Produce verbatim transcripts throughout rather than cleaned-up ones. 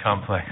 complex.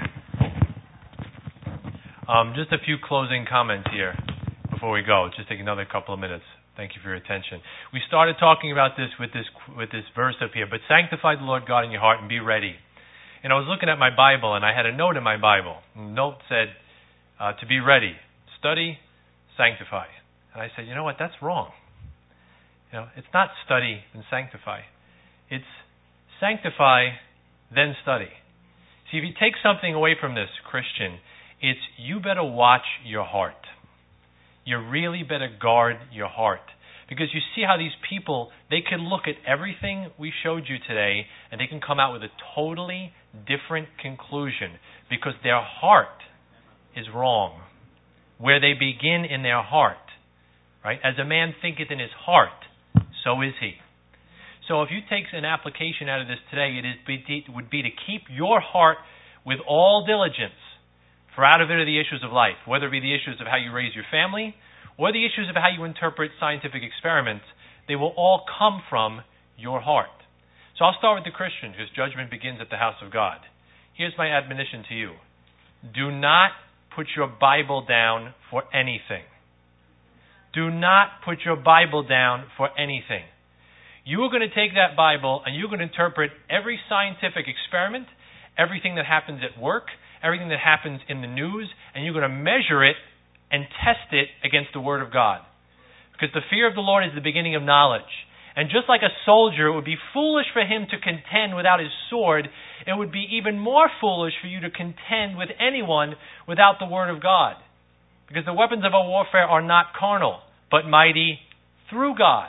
Um, just a few closing comments here before we go. Just take another couple of minutes. Thank you for your attention. We started talking about this with this with this verse up here, but sanctify the Lord God in your heart and be ready. And I was looking at my Bible, and I had a note in my Bible. And the note said, uh, to be ready, study, sanctify. And I said, you know what, that's wrong. You know, it's not study and sanctify. It's sanctify, then study. See, if you take something away from this, Christian, it's you better watch your heart. You really better guard your heart. Because you see how these people, they can look at everything we showed you today and they can come out with a totally different conclusion because their heart is wrong. Where they begin in their heart, right? As a man thinketh in his heart, so is he. So if you take an application out of this today, it, is, it would be to keep your heart with all diligence, for out of it are the issues of life, whether it be the issues of how you raise your family or the issues of how you interpret scientific experiments. They will all come from your heart. So I'll start with the Christian, whose judgment begins at the house of God. Here's my admonition to you. Do not put your Bible down for anything. Do not put your Bible down for anything. You are going to take that Bible and you're going to interpret every scientific experiment, everything that happens at work, everything that happens in the news, and you're going to measure it and test it against the Word of God. Because the fear of the Lord is the beginning of knowledge. And just like a soldier, it would be foolish for him to contend without his sword, it would be even more foolish for you to contend with anyone without the Word of God. Because the weapons of our warfare are not carnal, but mighty through God.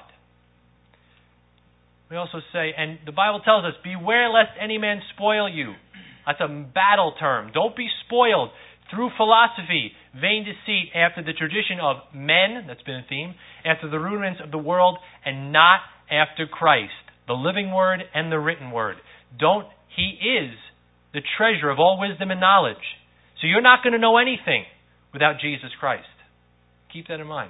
We also say, and the Bible tells us, beware lest any man spoil you. That's a battle term. Don't be spoiled through philosophy, vain deceit, after the tradition of men, that's been a theme, after the rudiments of the world, and not after Christ, the living Word and the written Word. Don't, He is the treasure of all wisdom and knowledge. So you're not going to know anything without Jesus Christ. Keep that in mind.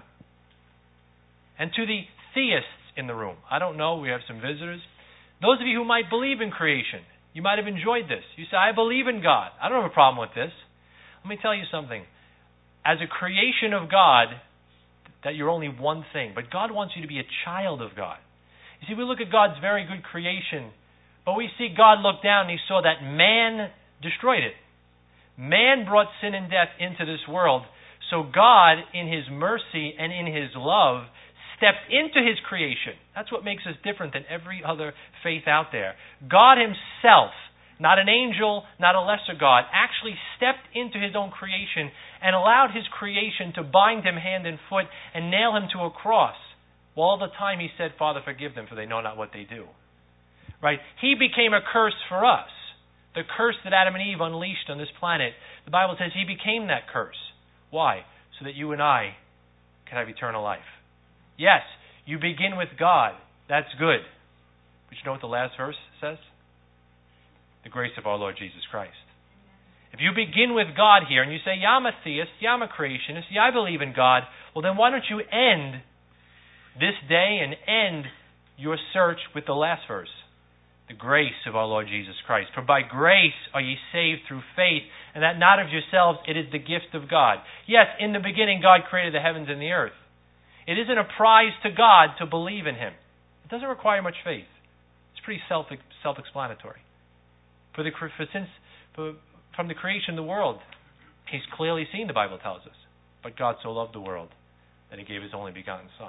And to the theists in the room, I don't know, we have some visitors. Those of you who might believe in creation, you might have enjoyed this. You say, I believe in God. I don't have a problem with this. Let me tell you something. As a creation of God, that you're only one thing. But God wants you to be a child of God. You see, we look at God's very good creation, but we see God look down and He saw that man destroyed it. Man brought sin and death into this world. So God, in His mercy and in His love, stepped into His creation. That's what makes us different than every other faith out there. God Himself, not an angel, not a lesser God, actually stepped into His own creation and allowed His creation to bind Him hand and foot and nail Him to a cross. Well, all the time He said, Father, forgive them, for they know not what they do. Right? He became a curse for us. The curse that Adam and Eve unleashed on this planet. The Bible says He became that curse. Why? So that you and I can have eternal life. Yes, you begin with God. That's good. But you know what the last verse says? The grace of our Lord Jesus Christ. If you begin with God here and you say, yeah, I'm a theist, yeah, I'm a creationist, yeah, I believe in God, well then why don't you end this day and end your search with the last verse? The grace of our Lord Jesus Christ. For by grace are ye saved through faith, and that not of yourselves, it is the gift of God. Yes, in the beginning God created the heavens and the earth. It isn't a prize to God to believe in Him. It doesn't require much faith. It's pretty self self-explanatory. For the for since for, from the creation of the world, He's clearly seen, the Bible tells us. But God so loved the world that He gave His only begotten Son.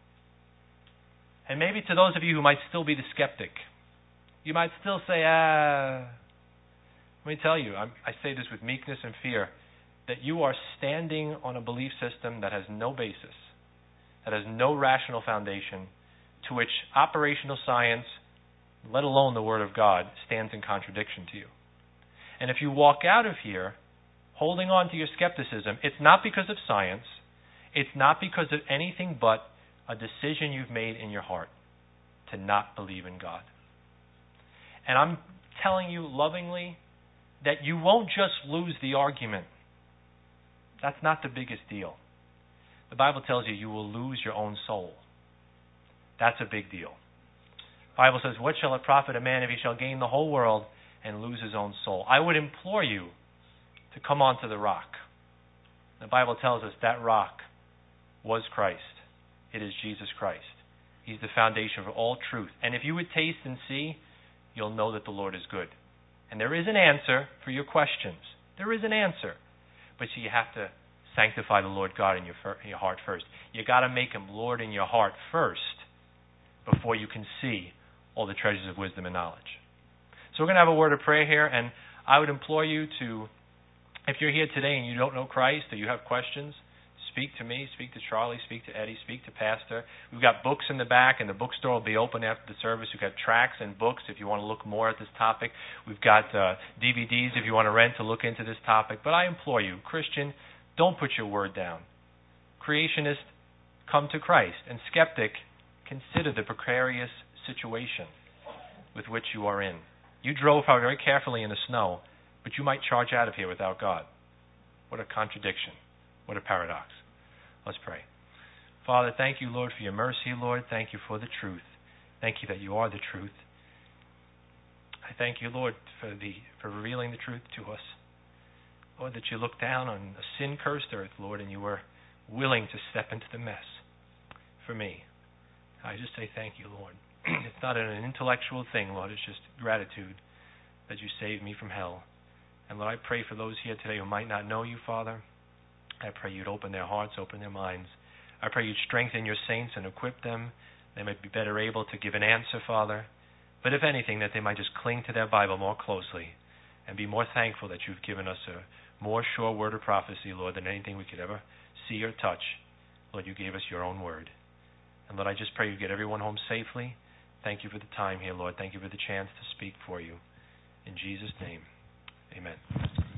And maybe to those of you who might still be the skeptic, you might still say, ah, let me tell you, I'm, I say this with meekness and fear, that you are standing on a belief system that has no basis, that has no rational foundation, to which operational science, let alone the Word of God, stands in contradiction to you. And if you walk out of here holding on to your skepticism, it's not because of science, it's not because of anything but a decision you've made in your heart to not believe in God. And I'm telling you lovingly that you won't just lose the argument. That's not the biggest deal. The Bible tells you you will lose your own soul. That's a big deal. The Bible says, what shall it profit a man if he shall gain the whole world and lose his own soul. I would implore you to come onto the rock. The Bible tells us that rock was Christ. It is Jesus Christ. He's the foundation for all truth. And if you would taste and see, you'll know that the Lord is good. And there is an answer for your questions. There is an answer. But you have to sanctify the Lord God in your, in your heart first. You got to make him Lord in your heart first before you can see all the treasures of wisdom and knowledge. So we're going to have a word of prayer here, and I would implore you to, if you're here today and you don't know Christ or you have questions, speak to me, speak to Charlie, speak to Eddie, speak to Pastor. We've got books in the back, and the bookstore will be open after the service. We've got tracts and books if you want to look more at this topic. We've got uh, D V Ds if you want to rent to look into this topic. But I implore you, Christian, don't put your word down. Creationist, come to Christ. And skeptic, consider the precarious situation with which you are in. You drove out very carefully in the snow, but you might charge out of here without God. What a contradiction. What a paradox. Let's pray. Father, thank you, Lord, for your mercy, Lord. Thank you for the truth. Thank you that you are the truth. I thank you, Lord, for the for revealing the truth to us. Lord, that you looked down on a sin-cursed earth, Lord, and you were willing to step into the mess for me. I just say thank you, Lord. It's not an intellectual thing, Lord. It's just gratitude that you saved me from hell. And Lord, I pray for those here today who might not know you, Father. I pray you'd open their hearts, open their minds. I pray you'd strengthen your saints and equip them. They might be better able to give an answer, Father. But if anything, that they might just cling to their Bible more closely and be more thankful that you've given us a more sure word of prophecy, Lord, than anything we could ever see or touch. Lord, you gave us your own word. And Lord, I just pray you get everyone home safely. Thank you for the time here, Lord. Thank you for the chance to speak for you. In Jesus' name, amen.